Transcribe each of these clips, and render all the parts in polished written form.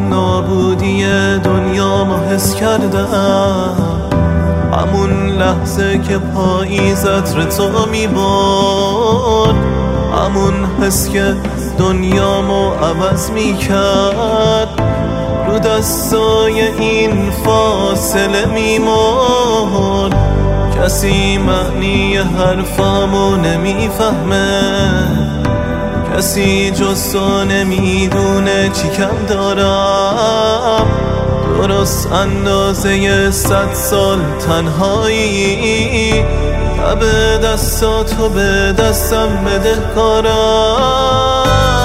نابودی دنیامو حس کردم، همون لحظه که پاییز عطر تو میبرد، همون حس که دنیامو عوض میکرد، رو دستای این فاصله میمرد. کسی معنی حرفامو نمیفهمه، کسی جز تو نمیدونه چی کم دارم. درست اندازه 100 سال تنهایی، تب دستاتو به دستم بده کارم.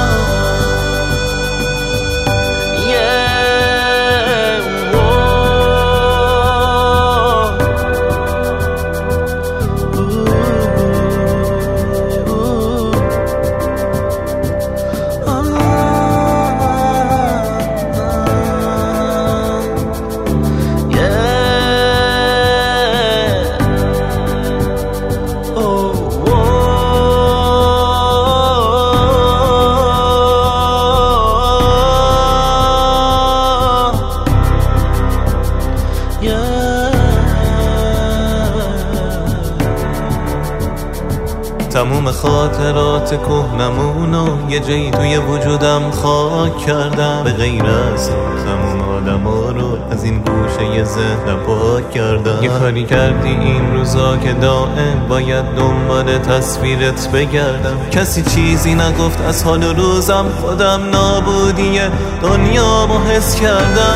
تموم خاطرات کهنمونو یه جایی توی وجودم خاک کردم، به غیر از تموم آدما رو از این گوشه ذهنم پاک کردم. یه کاری کردی این روزا که دائم باید دنبال تصویرت بگردم. کسی چیزی نگفت از حال روزم، خودم نابودی دنیامو حس کردم.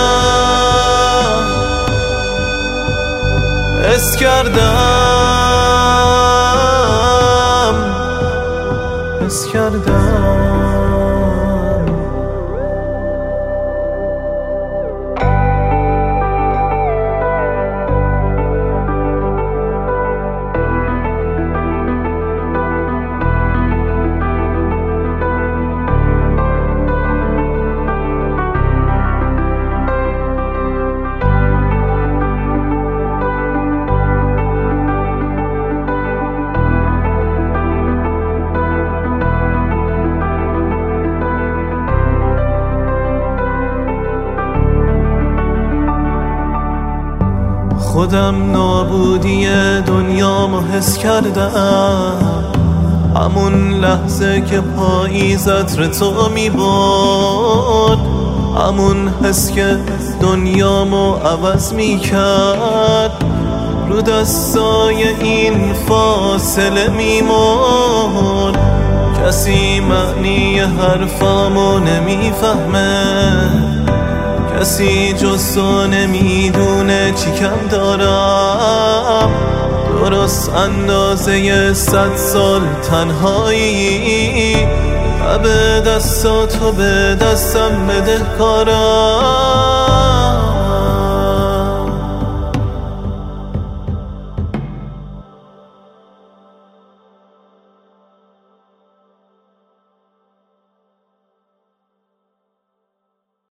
حس کردم. خودم نابودی دنیامو حس کردم، همون لحظه که پاییز عطر تو میبرد، همون حس که دنیامو عوض میکرد، رو دستای این فاصله میمرد. کسی معنی حرفامو نمیفهمه، کسی جز تو نمیدونه چی کم دارم. درست اندازه 100 سال تنهایی، تب دستاتو به دستم بده کارم.